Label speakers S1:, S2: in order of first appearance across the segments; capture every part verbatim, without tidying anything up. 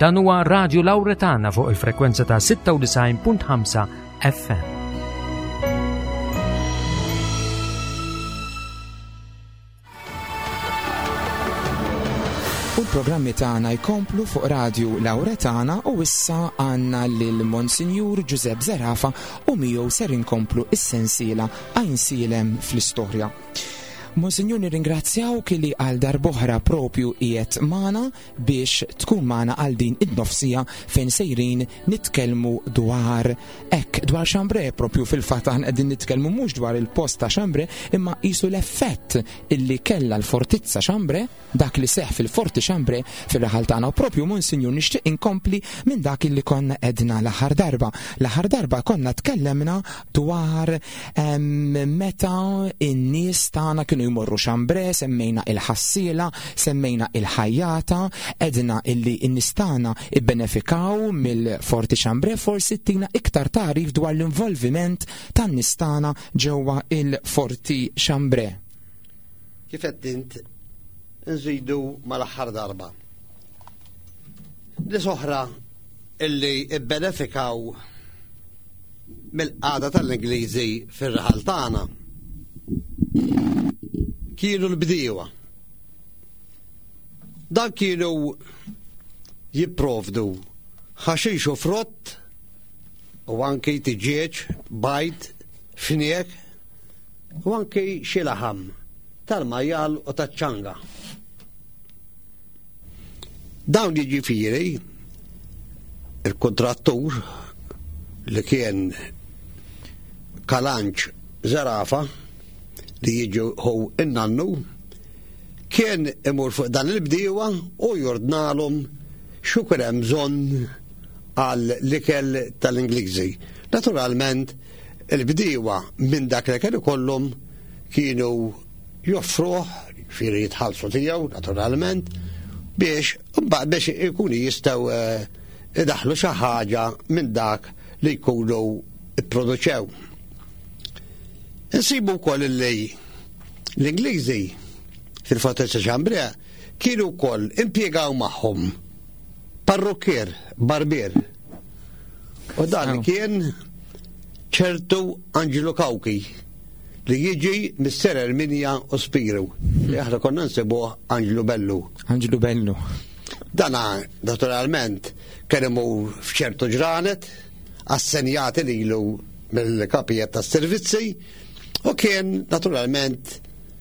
S1: Dan huwa Radio Lawretana fuq il-frekwenza ta' sitta u tisgħin punt ħamsa F M.
S2: U l-programmi tagħna jkomplu fuq Radio Lawretana u issa għandna lil Monsinjur Giuseppe Zerafa u miegħu ser inkomplu is-sensiela għajnsilem fl-istorja. Monsinjur, nirringrazzjawk li għal darboħra propju qiegħed magħna biex tkun magħna għal din id-nofsija fejn sejrin nitkellmu dwar hekk dwar Chambray propju fil-fatt aħna qegħdin nitkellmu mhux dwar il-post ta' Chambray imma qisu l-effett illi kellha l-fortizza Chambray, dak li seħħ fil-forti Chambray fir-raħal tagħna. U propju Monsinjur nixtieq inkompli minn dak illi konna qedna l-aħħar darba. L-aħħar darba konna tkellemna dwar meta in-nies tagħna kienu jmorru Chambray, semmejna il-ħassiela, semmejna il-ħajjata, edna illi n-nistana ibbenefikaw mill-forti Chambray, forsi tina iktar tarif dwar l-involviment tan-nistana ġewwa il-forti Chambray.
S3: Kif qed int nżidu mal-aħħar darba. Li soħra illi ibbenefikaw mill-qagħda tal-Ingliżi fir-raħal tagħna kienu l-bdiewa. Dan kienu jipprovdu ħaxix u frott u anki tiġieġ, bajt, fniek u anki xi laħam tal-majjal u taċ-ċanga. Dawn jiġifieri il-kontrattur li kien Kalanċ Zerafa li jiġu hu innannu kien imur fuq dan il-bdiewa u jordnalhom xu kien hemm bżonn għal l-ikel tal-Ingliżi. Naturalment il-bdiewa minn dak li kienu ikollhom kienu joffruh fieri jitħallsu tiegħu naturalment biex biex ikunu jistgħu idaħlu xi ħaġa minn dak li jkunu ipproduċew. Insibu wkoll li l-Ingliżi fil-fortezza Chambray kienu wkoll impjegaw magħhom parrukkier, barbier. U dan kien ċertu Angelo Kawki li jiġi mis-Ser Erminja u Spiru. Li aħna konna nsibuh Angelo Bellu.
S2: Angelo Bellu.
S3: Dana naturalment kien imur f'ċertu ġranet assenjati lilu mill-kapijiet tas-servizzi u kien naturalment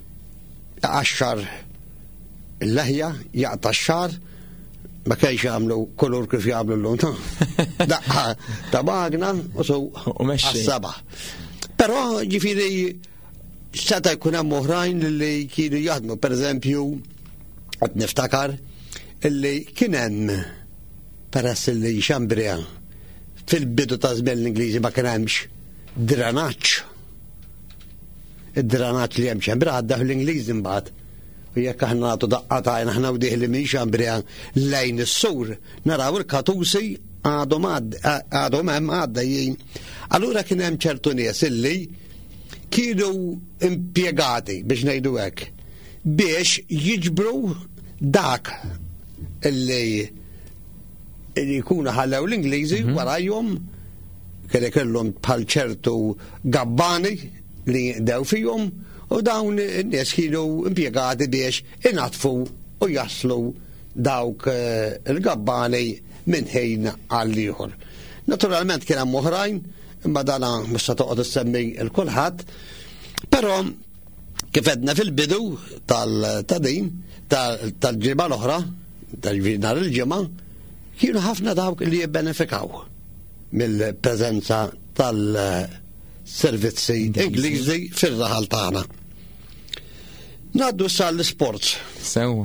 S3: għaxxar il-leħja, jaqta x-xar, ma kienx jagħmlu kulur kif jagħmlu llum. Daqqa ta' magna u sew għas-saba'. Però ġifieri seta' jkun hemm oħrajn li kienu jaħdmu, pereżempju qed niftakar illi kien hemm peress li Chambray fil-bidu ta' żmien l-Ingliżi ma kien hemmx dranaġġ. Id-dranaġġ li hemm Chambray għadda fl-Ingliżi mbagħad. U jekk aħna nagħtu daqqatajn aħna wdieħ li minn Chambray lejn is-sur naraw il-Katusi għadhom għadhom hemm għaddejjin. Allura kien hemm ċertu nies illi kienu impjegati biex ngħidu hekk biex jiġbru dak illi li jkunu ħallew l-Ingliżi warajhom kien ikollhom bħal ċertu gabbani li dew fihom u dawn in-nies kienu impjegati biex inatfu u jaslu dawk il-gabbani minn ħin għal ieħor. Naturalment kien hemm oħrajn imma dana mhux se toqgħod issemmi l kulħadd, però kif edna fil-bidu tal-din tal-ġimgħa l-oħra tal-nhar il-ġimgħa kienu ħafna dawk li jibbenefikaw mill-preżenza tal-servizzi Ingliżi fir-raħal tagħna. Ngħaddu issa l-isports.
S2: Sewwa.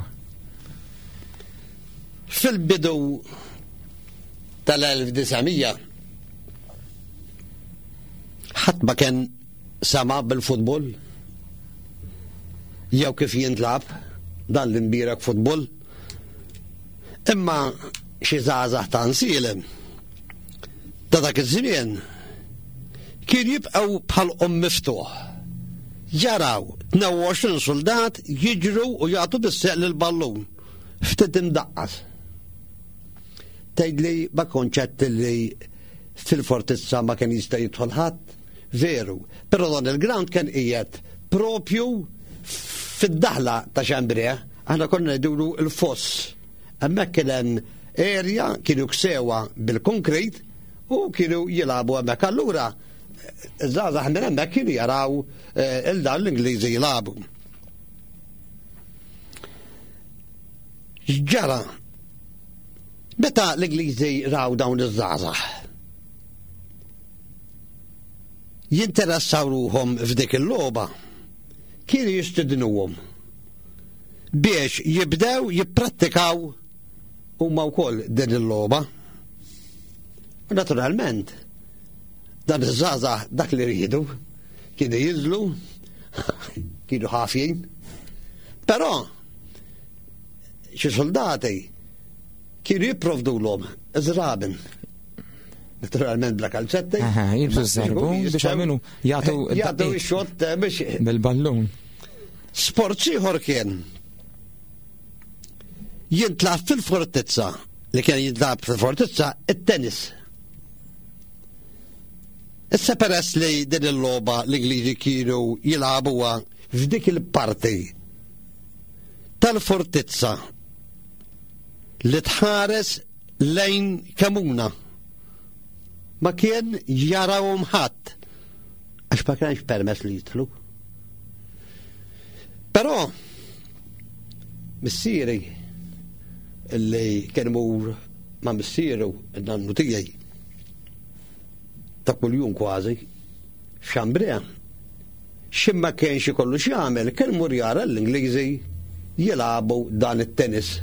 S3: Fil-bidu tal-elf disamija ħadd ma kien sama bil-futbol jew kif jintlab dan l-imbierak futbol. Imma xi żgħażagħ ta' nsielem ta' dak iż-żmien kien jibqgħu bħalhom miftuħ. Jaraw tnaw u għoxrin soldat jiġru u jagħtu bis-seq lill-ballun ftit imdaqqas. tgħidli ma konċett li fil-Fortizza ma kien jista' jidħol ħadd, veru, però dan il-ground kien qiegħed propju fid-daħla ta' Xambrea, aħna konna jduru l-foss. Hemmhekk kien hemm area kienu ksewa bil-konkret u kienu jilagħbu hemmhekk. Allura żgħażagħ minn hemmhekk kienu jaraw il-dan l-Ingliżi jilagħbu. Ġara, meta l-Ingliżi raw dawn iż-żgħażagħ jinteressaw ruhom f'dik il-logħba, kienu jistidnuhom biex jibdew jipprattikaw huma wkoll din il-logħba. U naturalment dan iż-żgħażagħ dak li riedu kienu jinżlu, kienu ħafjin, però xi soldati kienu jipprovdulhom żrabin. Naturalment bla kalzetti.
S2: Aha, jibsu żarbun biex għaminu jagħtu
S3: jagħtu x-xott biex
S2: bil-ballun.
S3: Sport ieħor kien jintlab fil-Fortizza, li kien jintlab fil-Fortizza it-tennis. Issa peress li din il-logħba l-Ingliżi kienu jilagħbuha f'dik il-parti tal-Fortizza li tħares lejn Kamuna. Ma kien jarawhom ħadd għax ma kienx permess li jidħlu. Però missieri illi kien imur ma' missieru n-nannu tiegħi ta' kuljum kważi f'Xambrea, x'imma kienx ikollu x'jagħmel kien imur jara l-Ingliżi jilagħbu dan it-tennis.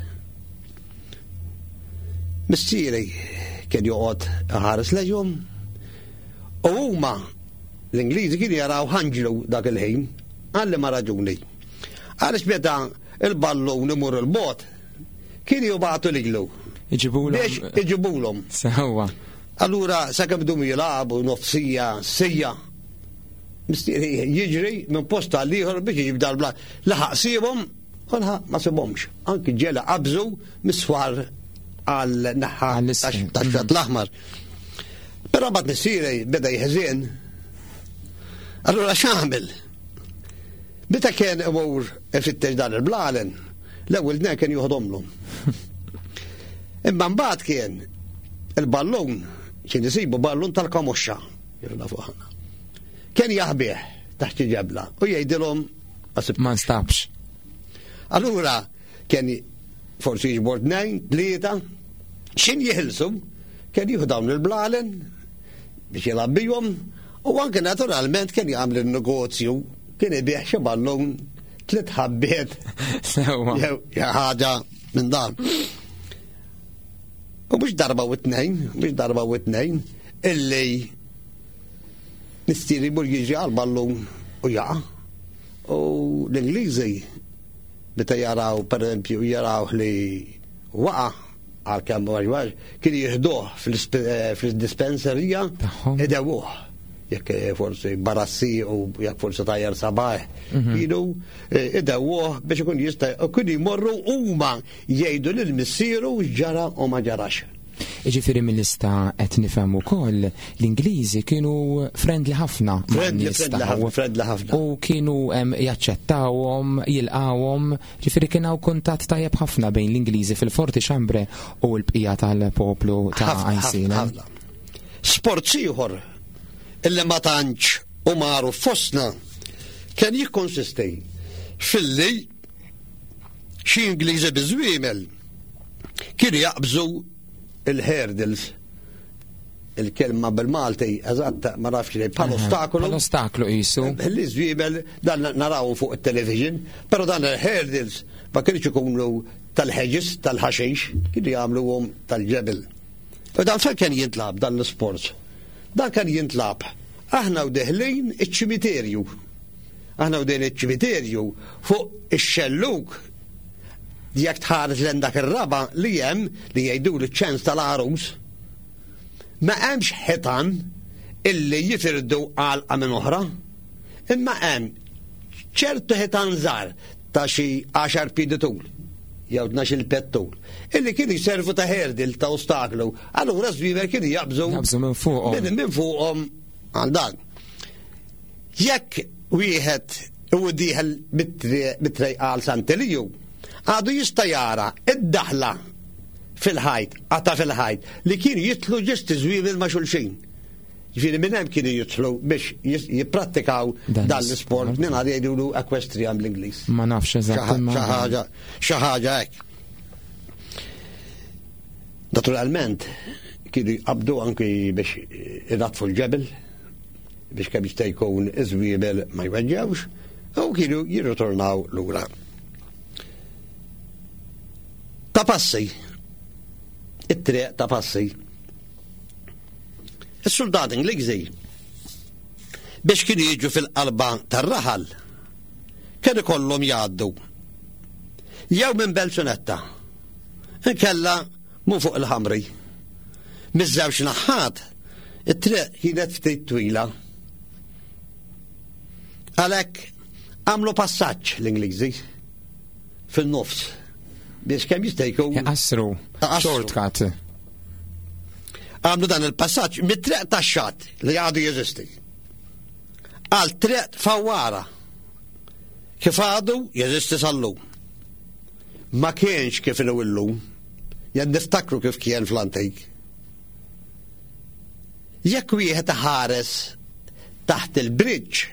S3: Missieri kien joqgħod ħares lejhom u huma l-Ingliżi kienu jaraw ħanġlu dak il-ħin għalli ma raġuni. Għaliex meta il-ballun imur il-bot kienu jibgħatu liglu biex iġibulhom.
S2: Sewwa.
S3: Allura sakemm dum jilagħbu nofsija sija mistieri jiġri minn posta għal ieħor biex jiġib dal-bla laħaq sibhom u laħaq ma sibhomx. Anki ġela qabżu miswar għal naħa tax-xatt l-aħmar. Però bad missieri beda jħeżien. Allura x'għamel? Meta kien imur ifittex dan il-blalen, l-ewwel dne kien joħodhomlhom. Imma mbagħad kien il-ballun kien isibu ballun tal-kamoxxa, jirna fuq. Kien jaħbih taħt il-ġebla u jgħidilhom
S2: ma nstabx.
S3: Allura kien forsi jiġbor tnejn, tlieta, xin jihilsu, kien jieħu dawn il-blalen biex jilabbihom u anke naturalment kien jagħmel il-negozju, kien ibieħ xi ballun tliet ħabbiet jew ħaġa minn dan. U mhux darba u tnejn, mhux darba u tnejn, illi nistieri jmur jiġi għall-ballun u jaqa' u l-Ingliżi meta jaraw pereżempju jaraw li waqa' għalkemm waġwaġ kien jieħduh fil-dispenserija idewuh jekk forsi barassi u jekk forsi tajjar sabaħ kienu idewuh biex ikun jista' kienu jmorru huma jgħidu lill-missieru x'ġara u ma ġarax.
S2: Jiġifieri mill-lista qed nifhem ukoll l-Ingliżi kienu friendly ħafna
S3: friendly ħafna
S2: u kienu jaċċettawhom, jilqawhom, ġifieri kien hawn kuntatt tajjeb ħafna bejn l-Ingliżi fil-Forti Xambre u l-bqija tal-poplu ta' Għajsina.
S3: Sport ieħor illi ma tantx u magħruf fostna kien jikkonsisti filli xi Ingliżi biżwiemel kienu jaqbżu il-hurdles il-kelma bil-Malti eżatt ma nafx li bħal ostakolu
S2: bħal ostaklu qisu
S3: li żwiebel dan naraw fuq it-television, però dan il-hurdles ma kienx ikunu tal-ħeġis tal-ħaxix, kienu jagħmluhom tal-ġebel. U dan fejn kien jintlab dan l-isport? Dan kien jintlab aħna u deħlin iċ-ċimiterju. Aħna u dejn iċ-ċimiterju fuq ix-xelluk jekk tħares lejn dak ir-raba li hemm li jgħidu l-ċens tal-arus ma hemmx ħitan illi jifirdu għalqa minn oħra, imma hemm ċertu ħitan żgħar ta' xi għaxar piedi tul jew tnax-il pettul illi kienu jservu ta' herdil ta' ostaklu. Allura żwieber kienu jaqbżu
S2: Jaqbżu minn fuqhom.
S3: Minn minn fuqhom għal dan. Jekk wieħed u dieħel bit-triq għal Sant'Eliju, għadu jista' jara id-daħla fil-ħajt, għata fil-ħajt, li kienu jitlu ġest iżwieber ma' xulxin. Ġifieri minn hemm kienu jitlu biex jipprattikaw dan l-isport minn għad jgħidulu equestrian bl-Ingliż.
S2: Ma nafx eżatt.
S3: Xi ħaġa xi ħaġa hekk. Naturalment kienu jqabdu anki biex irratfu l-ġebel biex kemm jista' jkun iżwiebel ma jweġġewx u kienu jirritornaw lura. Ta' passi, it-triq ta' passi. Is-soldati Ingliżi biex kienu jiġu fil-qalba tar-raħal kienu ikollhom jgħaddu jew minn Belsonetta inkella mu fuq il-ħamri. Miż-żewġ naħat it-triq kienet ftit twila. Għalhekk għamlu passaġġ l-Ingliżi fin-nofs biex kemm jista' jkun
S2: Jaqassru shortcut.
S3: Għamlu dan il-passaġġ mit-triq tax-xatt li għadu jeżisti għal triq fawwara kif għadu jeżisti sal-lum. Ma kienx kif inhu illum, jen niftakru kif kien fl-antik. Jekk wieħed ħares taħt il-bridge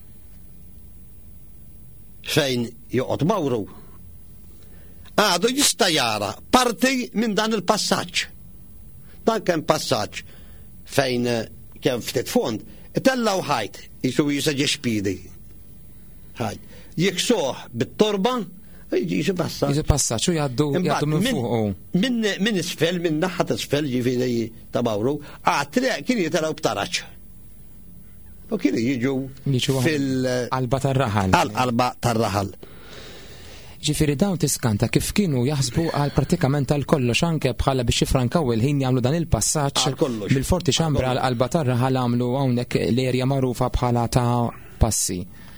S3: fejn joqgħod Mawru, għadu jista' jara parti minn dan il-passaġġ. Dan kien passaġġ fejn kien ftit fond, itellaw ħajt, jisu jisa ġexpidi. Ħajt. Jiksuħ bit-torba, jisu passaġġ.
S2: Jisu passaġġ u jgħaddu jgħaddu minn fuq.
S3: Minn isfel, minn naħat isfel ġifieri ta' Mawru, għat-triq kien jitaraw b'taraċ. U kienu jiġu
S2: fil-qalba tar-raħal.
S3: Għal-qalba tar-raħal.
S2: Ġifieri dawn tiskanta kif kienu jaħsbu għal pratikament għal kollox anke bħala biex jifrankaw il-ħin jagħmlu dan il-passaġġ mill-Forti Xambra għal qalba tar-raħal għamlu hawnhekk l-erja magħrufa bħala ta' passi.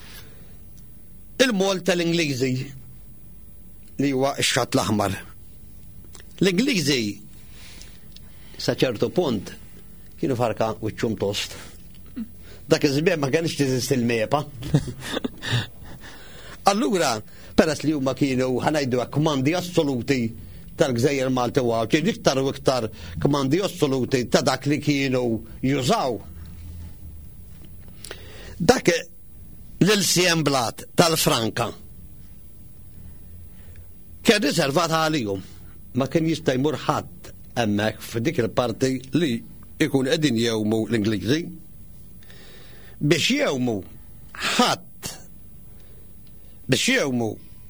S3: Il-mol tal-Ingliżi li huwa x-Xatt l-Aħmar. L-Ingliżi sa ċertu punt kienu farka wiċċhom tost. Dak iż-żmien ma kienx tiżist il-mepa. Allura, peress li huma kienu ħanajdu kmandi assoluti tal-Gżejjer Malti waw, kien iktar u iktar kmandi assoluti ta' dak li kienu jużaw. Dak l-insjemblat tal-Franka kien riservat għalihom, ma kien jista' jmur ħadd hemmhekk f'dik il-parti li ikun qegħdin jewmu l-Ingliżi biex jewmu ħadd biex jewmu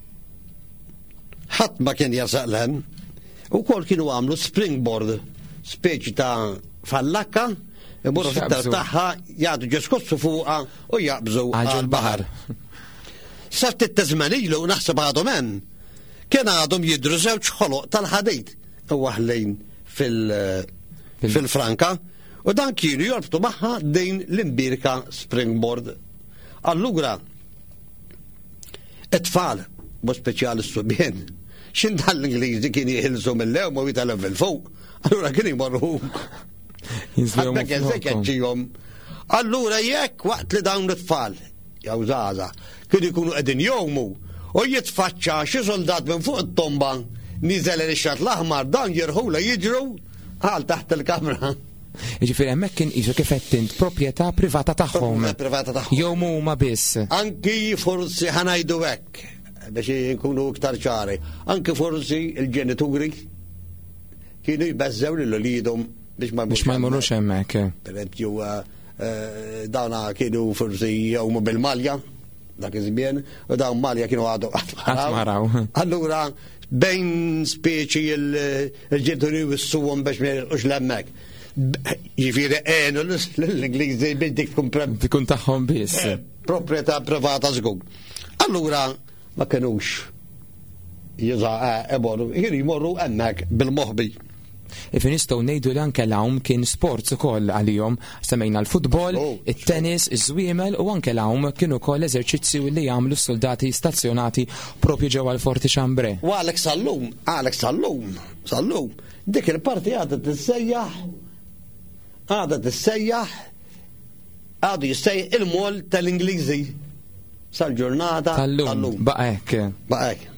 S3: ħadd ma kien jarsaq lhem u kol kienu għamlu springboard speċi ta' fallakka imorru fit-tar tagħha jgħadu ġeskossu fuqha u jaqbżu għall-baħar. Sa ftit ta' żmien ilu naħseb għadhom hemm kien għadhom jidhru żewġ ħoloq tal-ħadid waħlejn fil-Franka u dan kienu jorbtu magħha dejn l-imbirka springboard. Allura it-tfal, bo speċjali s-subjen, xin dal-Ingliżi kien jihilżu mill-lew ma jitalem fil-fuq, allura kien jmorru. Għadda kien sekkeċijom. Allura jekk waqt li dawn it-tfal, jaw zaza, kien jkunu qegħdin jowmu, u jitfaċċa xi soldat minn fuq it-tomba, niżel il-Xatt l-Aħmar, dan jirħula jiġru għal taħt il-kamra.
S2: Ġifieri hemmhekk kien qisu kif qed int proprjetà privata tagħhom.
S3: Privata tagħhom.
S2: Jew huma biss.
S3: Anki forsi ħanajdu hekk biex inkunu iktar ċari. Anki forsi l-ġenituri kienu jbeżżew lil ulidhom biex ma
S2: biex ma jmorrux hemmhekk.
S3: Pereempju dawna kienu forsi jewmu bil-Malja dak iż-żmien u dawn Malja kienu għadu
S2: maraw.
S3: Allura bejn speċi l-ġenituri wissuhom biex ma jirqux l-hemmhekk. Jifieri għenu l-Ingliżi biex dik
S2: tkun tagħhom biss.
S3: Proprjetà privata żgur. Allura ma kinux jiża ebor, jienu jmorru hemmhekk bil-moħbi
S2: Ifi nistgħu ngħidu li anke l-hawn kien sports ukoll għalihom, semmejna l-futbol, it-tennis, iż-żwiemel u anke l-hawn kienu ukoll eżerċizzju li jagħmlu s-soldati stazzjonati propju ġewwa l-Forti Xambre.
S3: U għalek sallum, għalek sallum, sallum, dik il-parti għadha tissejjaħ, għadha tissejjaħ, għadu jissejjaħ il-mol tal-Ingliżi sal-ġurnata
S2: tal-lum. Baqa' hekk.
S3: Baqa' hekk.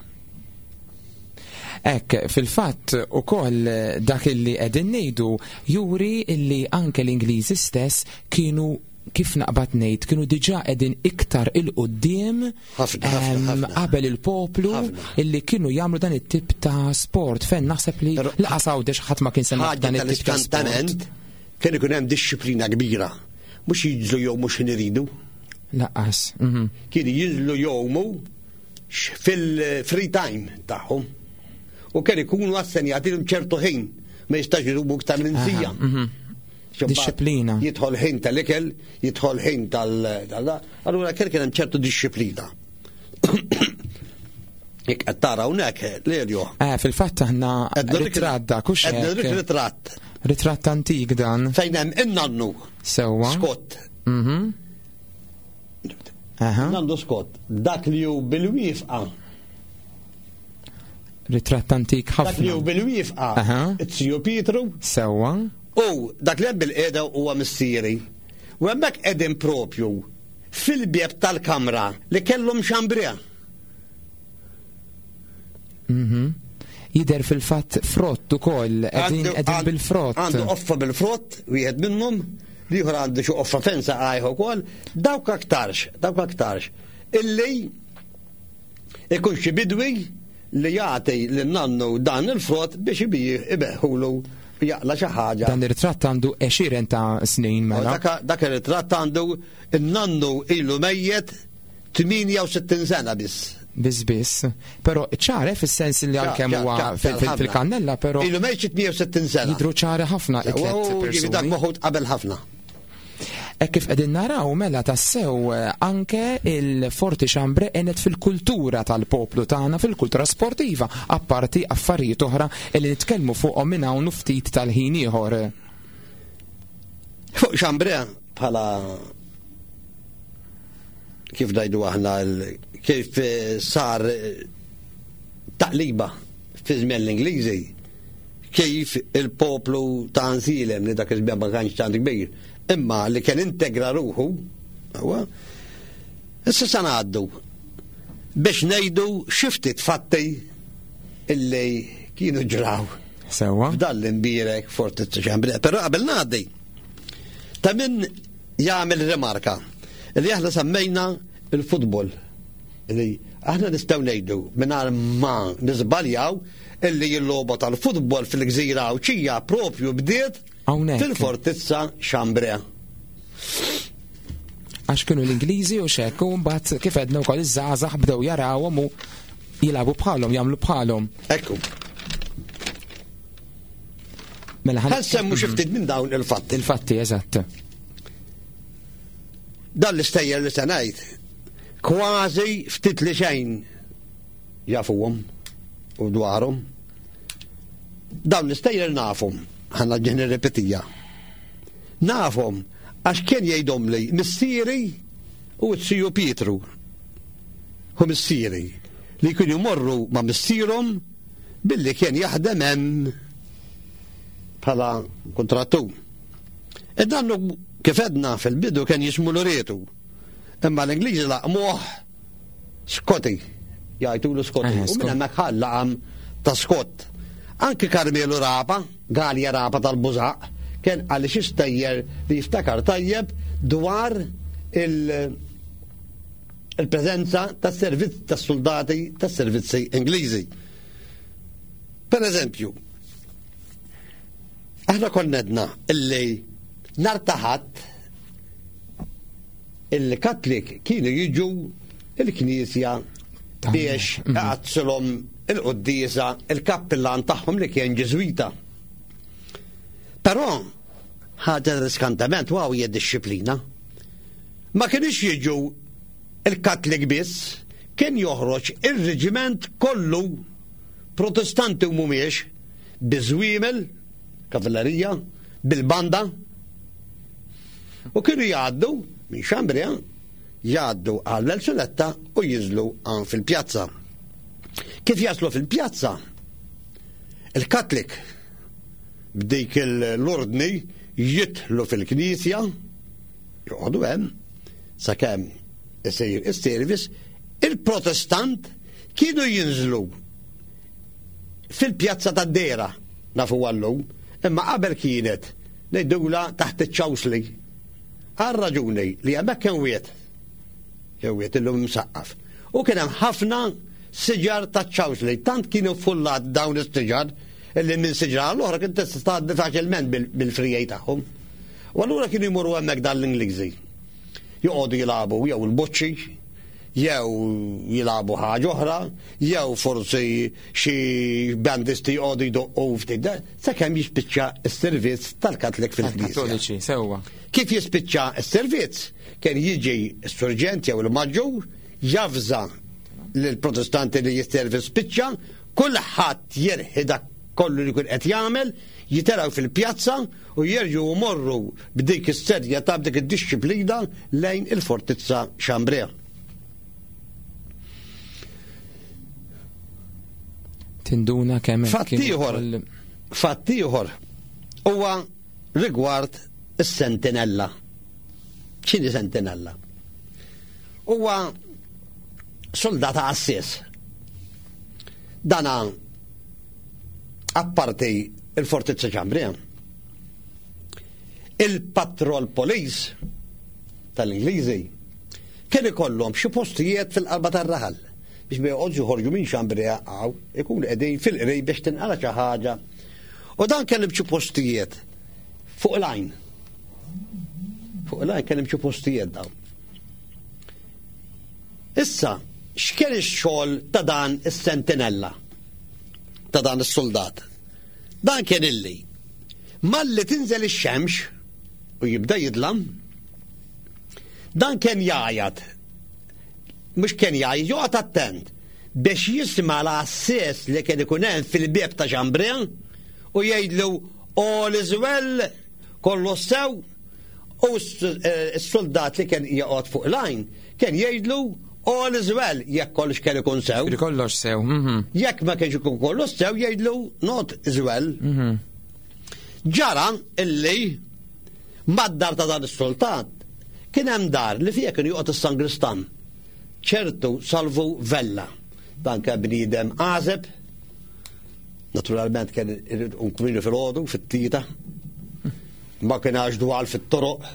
S2: Ek, fil-fatt ukoll dak illi qegħdin ngħidu juri illi anke l-Ingliżi stess kienu kif naqbad ngħid kienu diġà qegħdin iktar il-qudiem qabel il-poplu illi kienu jagħmlu dan it-tip ta' sport fejn naħseb li laqas għawdex ħadd ma kien semma dan it-tip ta' sport.
S3: Kien ikun hemm disċiplina kbira, mhux jiġlu jew mhux inieridu.
S2: Laqas.
S3: Kienu jinżlu jowmu fil-free time tagħhom. U kien ikunu assenjati ċertu ħin ma jistax irubu iktar minn sija.
S2: Disciplina.
S3: Jidħol ħin tal-ikel, jidħol ħin tal- allura kien kien hemm ċertu disciplina. Jekk qed tara hawnhekk Lelio.
S2: Eh, fil-fatt aħna ritratt dak hux hekk.
S3: Ritratt.
S2: Ritratt antik dan.
S3: Fejn hemm in-nannu.
S2: Sewwa.
S3: Scott.
S2: Mhm. Aha.
S3: Nandu Scott. Dak li hu bil-wifqa.
S2: Ritratt antik ħafna.
S3: Dak li hu bil-wifqa. It-Siju Pietru.
S2: Sewwa.
S3: U dak li hemm bil-qiegħda huwa missieri. U hemmhekk qegħdin propju fil-bieb tal-kamra li kellhom xambrija.
S2: Mhm. Jider fil-fatt frott ukoll qegħdin qegħdin bil-frott.
S3: Għandu offa bil-frott, wieħed minnhom, ieħor għandu xi offa fensa qajħu wkoll, dawk aktarx, dawk aktarx. Illi ikun xi bidwi li jagħti lin-nannu dan il-frott biex ibeħħulu jaqla xi ħaġa.
S2: Dan ir-ritratt għandu għexieren ta' snin mela.
S3: Dak ir-ritratt għandu in-nannu ilu mejjed tminja u sittin sena biss.
S2: Biss biss. Però ċare fis-sens li għalkemm huwa fil-kannella, però
S3: ilu mejjed tminja u sittin sena.
S2: Jidru ċare ħafna
S3: persuni. Dak moħud qabel ħafna.
S2: E kif qegħdin naraw mela tassew anke il-Forti Xambre għenet fil-kultura tal-poplu tagħna, fil-kultura sportiva, apparti affarijiet oħra li nitkellmu fuqhom minn hawn ftit tal-ħin ieħor.
S3: Fuq Xambre bħala kif dajdu aħna kif sar taqliba fi żmien l-Ingliżi, kif il-poplu ta' Ansilem li dak iż-żmien ma kienx tant kbir. Imma li kien integra ruħu, issa sa ngħaddu biex ngħidu xiftit fatti illi kienu ġraw.
S2: Sewwa.
S3: F'dan l-imbirek Forti Xambre. Però qabel ngħaddi ta' min jagħmel rimarka li aħna semmejna il-futbol li aħna nistgħu ngħidu mingħajr ma niżbaljaw illi l-logħba tal-futbol fil-Gżira Awċija propju bdiet fil-Fortizza Xambre.
S2: Għax kienu l-Ingliżi u xekk u mbagħad kif għedna wkoll iż-żgħażagħ bdew jarawhom u jilagħbu bħalhom, jagħmlu bħalhom.
S3: Ekku. Mela ħan semmu xi ftit minn dawn il-fatti.
S2: Il-fatti eżatt.
S3: Dan l-istejjer li se ngħid kważi ftit li xejn jafuhom u dwarhom. Dawn l-istejjer nafhom. Ħanna ġen irrepetija. Nafhom għax kien jgħidhom li missieri u t-Siju Pietru. U missieri li kienu jmorru ma' missierhom billi kien jaħdem hemm bħala kontrattur. E dannu kif edna fil-bidu kien jismu Loretu. Imma l-Ingliżi laqmuh Scotti. Jgħidulu Scotti. U minn hemmhekk ħall laqam ta' Scott. Anki Karmelu Rapa, Galja Rapa tal-Bużaq, kien għaliex istejjer li jiftakar tajjeb dwar il-preżenza tas-servizz tas-soldati tas-servizzi Ingliżi. Per eżempju, aħna konnedna illi nhar taħat il-Katlik kienu jiġu il-Knisja biex jaqazzilhom il-qoddisa il-kappillan tagħhom li kien Ġeżwita. Però ħaġa riskantament waw hija disċiplina. Ma kienx jiġu il-Katlik biss, kien joħroġ ir-reġiment kollu Protestanti u mhumiex biżwiemel kavallerija bil-banda u kienu jgħaddu minn Xambria jgħaddu għal Elsuletta u jiżlu għan fil-pjazza. Kif jaslu fil-pjazza? Il-Katlik b'dik l-ordni jitlu fil-Knisja joqogħdu hemm sakemm isir is-service, il-Protestant kienu jinżlu fil-pjazza tad-Dera nafu għallum, imma qabel kienet ngħidula taħt iċ-Ċawsli. Għal raġuni li hemmhekk kien wiet, kien wiet illum msaqqaf. U kien hemm ħafna siġar taċ-Ċawsli, tant kienu fullat dawn is-siġar illi minn siġra l-oħra kien tista' tgħaddi faċilment bil-frijej tagħhom. U allura kienu jmorru hemmhekk dan l-Ingliżi. Joqogħdu jilagħbu jew il-boċċi, jew jilagħbu ħaġa oħra, jew forsi xi bandisti jqogħdu jdoqqu ftit, sakemm jispiċċa s-servizz tal-Katlik fil-Knisja.
S2: Kattoliċi, sewwa.
S3: Kif jispiċċa s-servizz? Kien jiġi s-surġent jew il-maġġur jafża lill-Protestanti li jisservi spiċċa, kulħadd jerħi dak kollu li kun qed jagħmel, jiteraw fil-pjazza u jerġgħu morru b'dik is-sedja ta' b'dik id-dixxiplina lejn il-fortizza Xambrea.
S2: Tinduna kemm
S3: Fattieħor fattieħor huwa rigward is-sentinella. X'inhi sentinella? Huwa soldata assis. Dana apparti il-fortizza Xambrea. Il-patrol police tal-Ingliżi kien ikollhom xi postijiet fil-qalba tar-raħal biex ma joqgħodux joħorġu minn Xambrea għaw ikunu qegħdin fil-qrib biex tinqala xi ħaġa. U dan kellhom xi postijiet fuq il-għajn. Fuq il-għajn kellhom xi postijiet dawn. Issa, x'kien ix-xogħol ta' dan is-sentinella? Ta' dan is-soldat. Dan kien illi malli tinżel ix-xemx u jibda jidlam, dan kien jgħajat, mhux kien jgħajat, joqgħod attent biex jisma' l-assess li kien ikun hemm fil-bieb ta' Xambrea u jgħidlu all is well, kollu sew, u s-soldat li kien joqgħod fuq l-għajn kien jgħidlu all is well, jekk kollox kien ikun sew.
S2: Kollox sew.
S3: Jekk ma kienx ikun kollox sew jgħidlu not is well. Ġara illi mad-dar ta' dan is-soldat kien hemm dar li fija kien joqgħod is-Sangristan. ċertu Salvo Vella. Dan kien bniedem għażeb. Naturalment kien unkminu fil-ħodu, fit-tita. Ma kien għax dwar fit-toroq.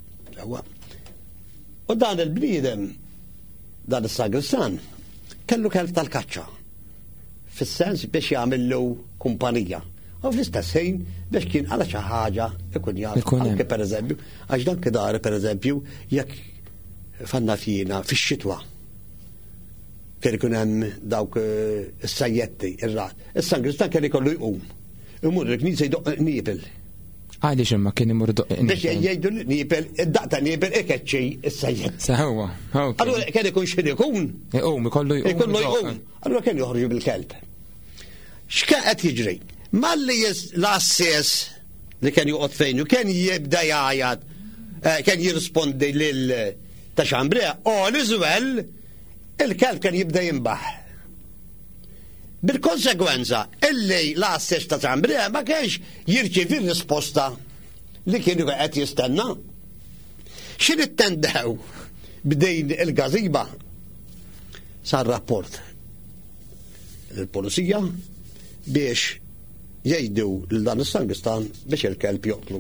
S3: U dan il-bniedem, dan is-Sangristan, kellu kelb tal-kaċċa. Fis-sens biex jagħmillu kumpanija. U fl-istess ħin biex kien għala xi ħaġa ikun jagħmel anke pereżempju, għax dan kien dar pereżempju jekk fanna fina fix-xitwa. Kien ikun hemm dawk is-sajjetti, ir-rat. Is-Sangristan kien ikollu jqum. Imur il-knisja jdoq niepel.
S2: Għaliex imma kien imur doq
S3: niepel. Biex jgħidu niepel, id-daqta niepel ikeċċej is-sajjett.
S2: Sewwa.
S3: Allura kien ikun x'in ikun.
S2: Iqum, ikollu jqum.
S3: Ikollu jqum. Allura kien joħorġu bil-kelb. X'kien qed jiġri? Malli l-assess li kien joqgħod fejn u kien jibda jgħajad, kien jirrispondi lil ta' Xambrea, all is well, il-kelb kien jibda jimbaħ. Bil-konsegwenza, illi l-assess ta' Xambrea ma kienx jirċievi risposta li kienu qed jistenna. X'in ittendew bdejn il-gażiba sar rapport il-pulizija biex jgħidu l-dan is-Sangristan biex il-kelb joqtlu.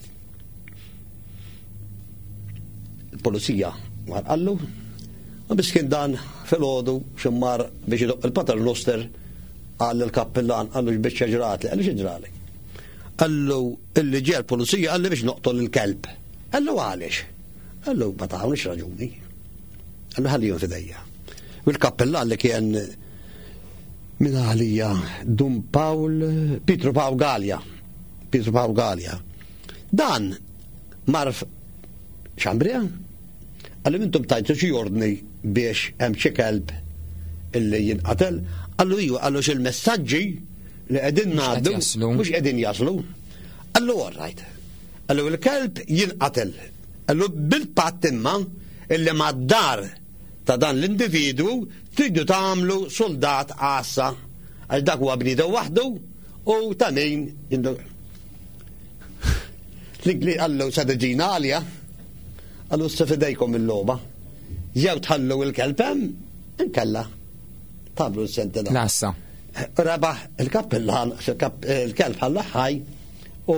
S3: Il-pulizija mar qallu, u biex kien dan fil-ħodu ximmar biex jidoq il-paternoster għall il-kappellan, għallu biex ġrali, għallu xieġrali. Għallu illi ġer pulizija għallu biex noqtol il-kelb. Għallu għalix. Għallu ma taħunix raġuni. Għallu ħallijun fidejja. U il-kappellan li kien min għalija Dum Paul, Pietro Paul Gallia. Pietro Paul Gallia. Dan marf Xambrea, għallu mintum tajtu xi ordni biex hemm xi kelb illi jinqatel, għallu ju għallu xil-messaġġi li qegħdin ngħaddu mhux qegħdin jaslu. Allu orrajt. Allu il-kelb jinqatel. Allu bil-patt imma illi mad-dar ta' dan l-individwu tridu tagħmlu soldat għassa għax dak huwa bnieda waħdu u ta' min jindu. L-Ingli għallu sadaġina għalja, għallu s-safidejkom il-loba, jew tħallu il-kelb hemm, inkella tablu s-sentina.
S2: Lassa.
S3: Rabaħ il-kappellan, il-kelb ħalla ħaj u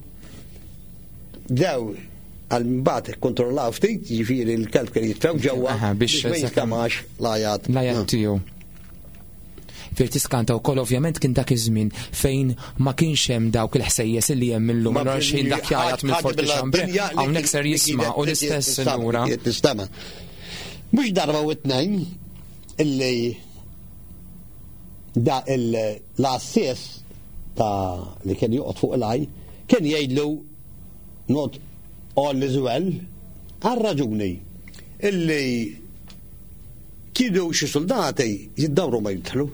S3: dew għal-mbat kontrollaw ftit ġifiri il-kelb kien jitfew ġewwa biex ma jitkamax lajat.
S2: Lajat tiju. Fil-tiskanta wkoll ovvjament kien dak iż-żmien fejn ma kienx hemm dawk il-ħsejjes li hemm illum allura xejn dak jgħid mill-Forti Xambre hawnhekk ser jisma' u l-istess sinjura.
S3: Mhux darba u tnejn illi da l-assess ta' li kien joqgħod fuq il-għaj kien jgħidlu not all is well għal-raġuni illi kienu xi soldati jiddawru ma jidħlu.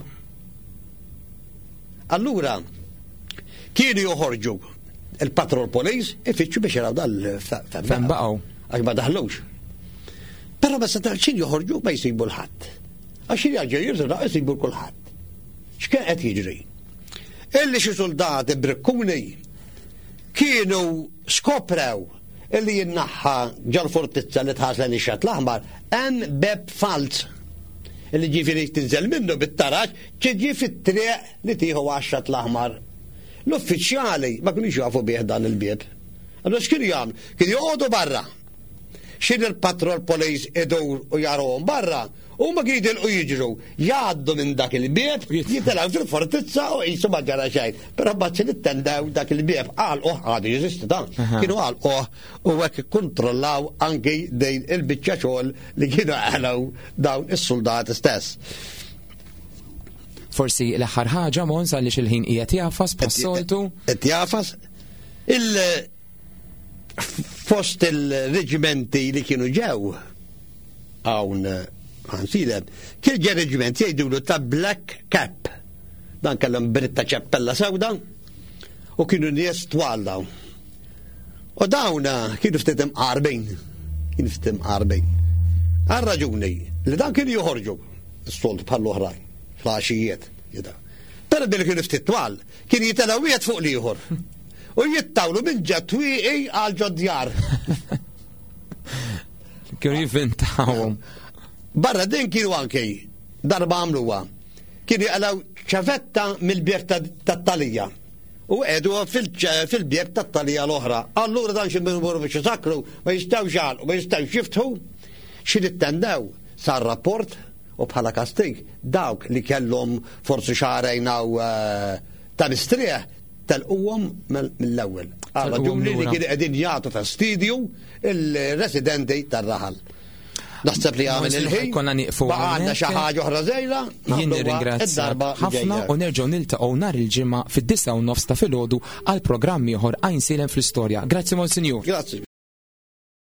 S3: Allura kienu joħorġu il-patrol police ifittxu biex jaraw dal-fem
S2: baqgħu
S3: għax ma daħlux. Però ma satarċin joħorġu ma jsibu l-ħadd. Għax jirġgħu jirżu jsibu l-kulħadd. X'kien qed jiġri? Illi xi soldati brikkuni kienu skoprew illi jinnaħħa ġal-fortizza li tħaslen ix-xatt l-aħmar hemm beb fals illi ġifieri tinżel minnu bit-taraġ ġiġi fit-triq li tieħu għax-xatt l-aħmar. L-uffiċjali ma kinux jafu bih dan il-bieb. Allura x'kienu jagħmlu? Kienu joqogħdu barra. X'in il-patrol police idur u jarahom barra u ma kienu jidilqu jiġru jgħaddu minn dak il-bieb jitilgħu fil-fortizza u qisu ma ġara xejn. Però mbagħad se nittendew dak il-bieb għalqu għadu jeżisti dan. Kienu għalqu u hekk ikkontrollaw anki dejn il-biċċa xogħol li kienu għalaw dawn is-soldati stess.
S2: Forsi l-aħħar ħaġa Mons għaliex il-ħin qiegħed jafas bħas-soltu.
S3: Qed jafas il fost il-reġimenti li kienu ġew hawn ħansilem, kien ġej reġiment jgħidulu ta' Black Cap. Dan kellhom britta ċeppella sewda u kienu nies twal dawn. U dawn kienu ftit imqarbin, kienu ftit imqarbin. Għal raġuni li dan kienu joħorġu s-solt bħall-oħrajn, fl-għaxijiet. Però billi kienu ftit twal, kien jitelaw wieħed fuq l-ieħor. U jittawlu minn ġatwiqi għal ġodjar.
S2: Kienu jivvintawhom.
S3: Barra din kienu anki darba għamluwa. Kienu jgħalaw ċavetta mill-bieb tat-talija. U għedu fil-bieb tat-talija l-oħra. Allura dan xin minnu biex sakru, ma jistaw ġal, ma jistaw xiftħu, xin ittendew sar rapport u bħala kastig dawk li kellhom forsi xarajnaw ta' mistrieħ tal-qwom mill-ewwel. Għalla ġumli li kienu qegħdin jagħtu fastidju il-residenti tar-raħal. Naħseb li għamil il-ħin, baqgħandna xi ħaġa oħra żejra,
S2: jien nirringrazzjak ħafna u nerġgħu niltaqgħu nhar il-ġimgħa fid-disa u nofs ta' filgħodu għal programm ieħor għajn silem fl-istorja. Grazzi Monsinjur.
S3: Grazzi.